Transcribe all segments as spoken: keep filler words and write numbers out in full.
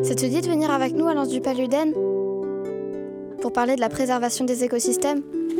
Ça te dit de venir avec nous à l'Anse du Paluden pour parler de la préservation des écosystèmes ?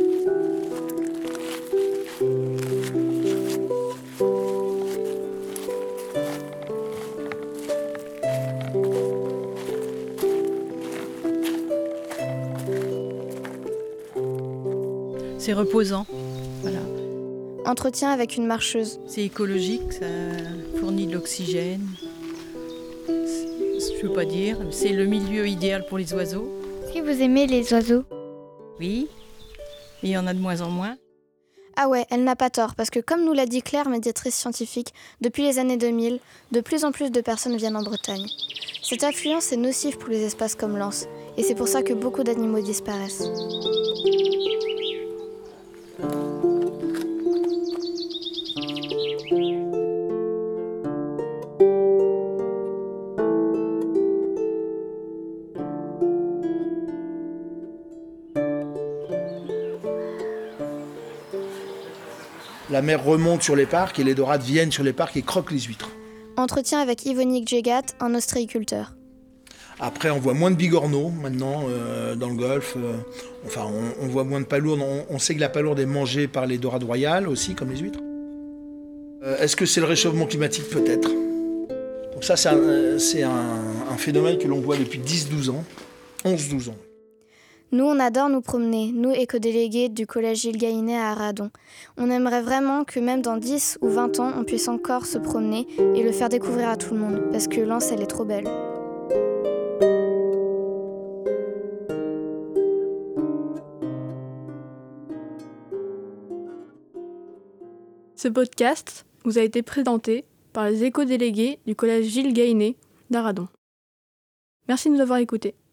C'est reposant, voilà. Entretien avec une marcheuse. C'est écologique, ça fournit de l'oxygène. Je ne peux pas dire, c'est le milieu idéal pour les oiseaux. Est-ce que vous aimez les oiseaux ? Oui, il y en a de moins en moins. Ah ouais, elle n'a pas tort, parce que comme nous l'a dit Claire, médiatrice scientifique, depuis les années deux mille, de plus en plus de personnes viennent en Bretagne. Cette affluence est nocive pour les espaces comme l'Anse, et c'est pour ça que beaucoup d'animaux disparaissent. La mer remonte sur les parcs et les dorades viennent sur les parcs et croquent les huîtres. Entretien avec Yvonique Djegat, un ostréiculteur. Après, on voit moins de bigorneaux maintenant euh, dans le golfe. Euh, enfin, on, on voit moins de palourdes. On, on sait que la palourde est mangée par les dorades royales aussi, comme les huîtres. Euh, est-ce que c'est le réchauffement climatique ? Peut-être. Donc ça, c'est un, c'est un, un phénomène que l'on voit depuis dix douze ans, onze douze ans. Nous, on adore nous promener, nous éco-délégués du collège Gilles Gainet à Arradon. On aimerait vraiment que même dans dix ou vingt ans, on puisse encore se promener et le faire découvrir à tout le monde, parce que l'Anse, elle est trop belle. Ce podcast vous a été présenté par les éco-délégués du collège Gilles Gainet d'Arradon. Merci de nous avoir écoutés.